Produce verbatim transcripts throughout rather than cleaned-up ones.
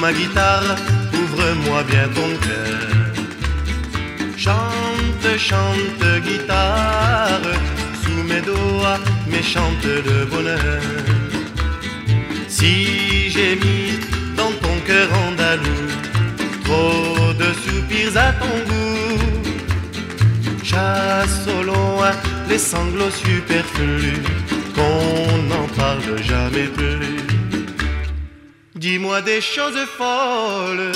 ma guitare, ouvre-moi bien ton cœur. Chante, chante, guitare, sous mes doigts, mais chante de bonheur. Si j'ai mis dans ton cœur andalou trop de soupirs à ton goût, chasse au loin les sanglots superflus, qu'on n'en parle jamais plus. Dis-moi des choses folles,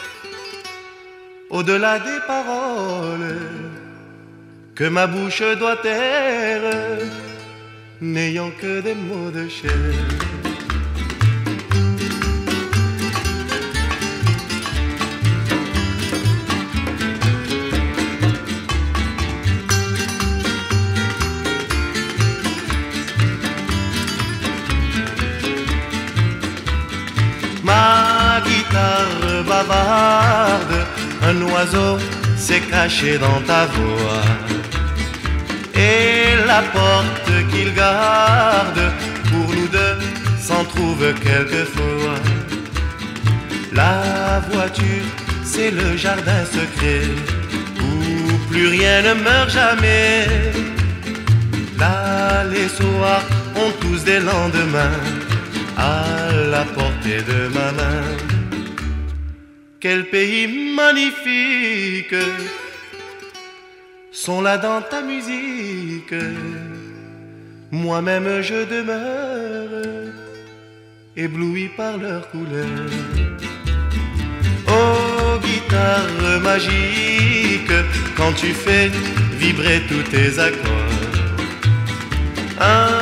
au-delà des paroles, que ma bouche doit taire, n'ayant que des mots de chair. Ma guitare bavarde, un oiseau s'est caché dans ta voix, et la porte qu'il garde pour nous deux s'en trouve quelquefois. La voiture, c'est le jardin secret où plus rien ne meurt jamais. Là, les soirs ont tous des lendemains à la portée de ma main. Quel pays magnifique sont là dans ta musique. Moi-même je demeure ébloui par leurs couleurs. Oh guitare magique, quand tu fais vibrer tous tes accords, un